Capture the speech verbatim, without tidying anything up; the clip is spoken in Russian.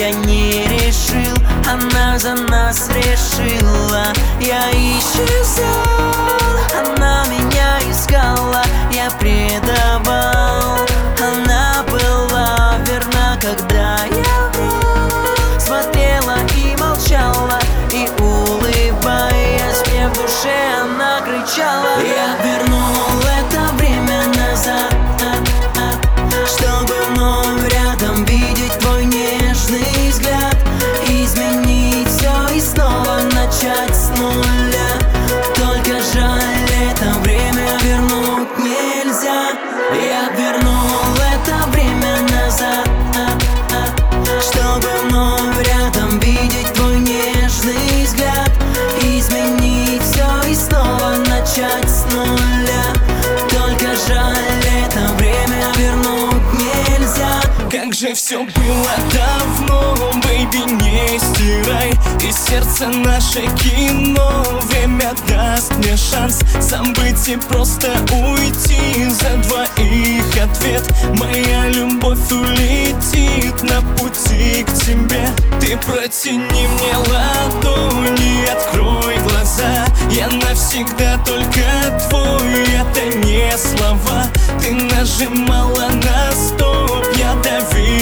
я не решил, она за нас решила. Я исчезал, она меня искала, я предавал. Она была верна, когда я врал. Смотрела и молчала, и улыбаясь мне в душе она кричала. Я вернул это время назад, чтобы вновь рядом видеть твой нежный взгляд, изменить все и снова начать с нуля. Только жаль, это время вернуть нельзя. Я вернул это время назад, чтобы вновь рядом видеть твой нежный взгляд, изменить все и снова начать с нуля. Только жаль, это время вернуть нельзя. Как же все было давно, бэйби, не стирай из сердца наше кино. Время даст мне шанс забыть и просто уйти. За двоих ответ, моя любовь улетит на пути к тебе. Ты протяни мне ладони, открой глаза, я навсегда только твой. Это не слова, ты нажимала на стоп, я давил